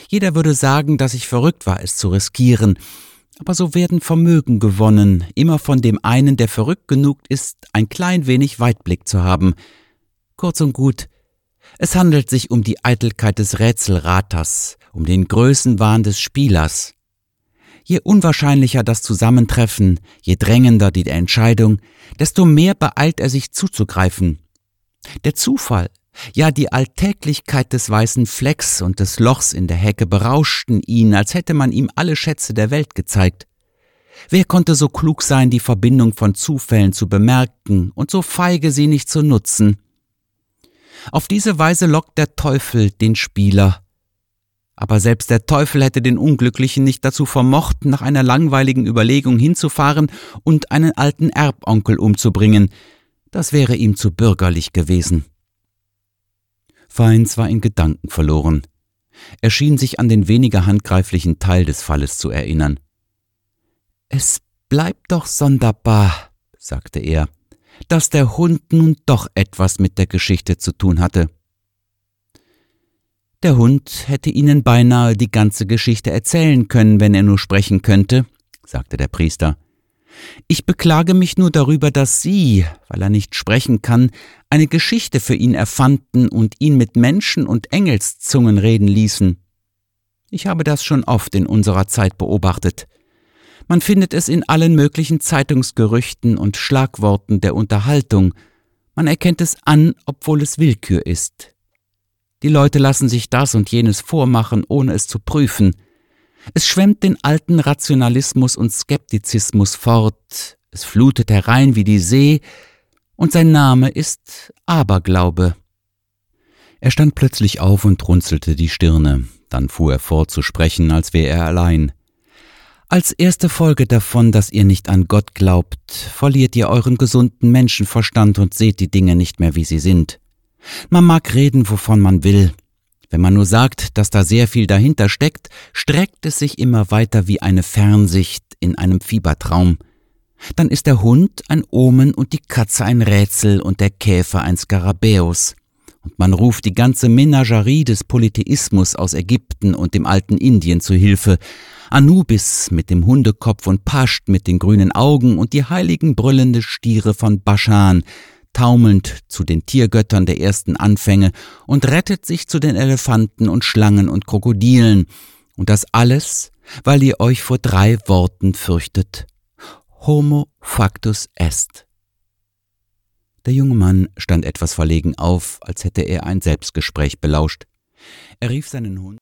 Jeder würde sagen, dass ich verrückt war, es zu riskieren. Aber so werden Vermögen gewonnen, immer von dem einen, der verrückt genug ist, ein klein wenig Weitblick zu haben. Kurz und gut, es handelt sich um die Eitelkeit des Rätselraters, um den Größenwahn des Spielers. Je unwahrscheinlicher das Zusammentreffen, je drängender die Entscheidung, desto mehr beeilt er sich zuzugreifen. Der Zufall, ja die Alltäglichkeit des weißen Flecks und des Lochs in der Hecke berauschten ihn, als hätte man ihm alle Schätze der Welt gezeigt. Wer konnte so klug sein, die Verbindung von Zufällen zu bemerken und so feige sie nicht zu nutzen? Auf diese Weise lockt der Teufel den Spieler. Aber selbst der Teufel hätte den Unglücklichen nicht dazu vermocht, nach einer langweiligen Überlegung hinzufahren und einen alten Erbonkel umzubringen. Das wäre ihm zu bürgerlich gewesen. Feins war in Gedanken verloren. Er schien sich an den weniger handgreiflichen Teil des Falles zu erinnern. »Es bleibt doch sonderbar«, sagte er, »dass der Hund nun doch etwas mit der Geschichte zu tun hatte.« »Der Hund hätte Ihnen beinahe die ganze Geschichte erzählen können, wenn er nur sprechen könnte«, sagte der Priester. »Ich beklage mich nur darüber, dass Sie, weil er nicht sprechen kann, eine Geschichte für ihn erfanden und ihn mit Menschen- und Engelszungen reden ließen. Ich habe das schon oft in unserer Zeit beobachtet. Man findet es in allen möglichen Zeitungsgerüchten und Schlagworten der Unterhaltung. Man erkennt es an, obwohl es Willkür ist. Die Leute lassen sich das und jenes vormachen, ohne es zu prüfen. Es schwemmt den alten Rationalismus und Skeptizismus fort, es flutet herein wie die See, und sein Name ist Aberglaube.« Er stand plötzlich auf und runzelte die Stirne, dann fuhr er fort zu sprechen, als wäre er allein. »Als erste Folge davon, dass ihr nicht an Gott glaubt, verliert ihr euren gesunden Menschenverstand und seht die Dinge nicht mehr, wie sie sind. Man mag reden, wovon man will. Wenn man nur sagt, dass da sehr viel dahinter steckt, streckt es sich immer weiter wie eine Fernsicht in einem Fiebertraum. Dann ist der Hund ein Omen und die Katze ein Rätsel und der Käfer ein Skarabäus. Und man ruft die ganze Menagerie des Polytheismus aus Ägypten und dem alten Indien zu Hilfe. Anubis mit dem Hundekopf und Pascht mit den grünen Augen und die heiligen brüllende Stiere von Baschan, taumelnd zu den Tiergöttern der ersten Anfänge und rettet sich zu den Elefanten und Schlangen und Krokodilen. Und das alles, weil ihr euch vor 3 Worten fürchtet. Homo factus est. Der junge Mann stand etwas verlegen auf, als hätte er ein Selbstgespräch belauscht. Er rief seinen Hund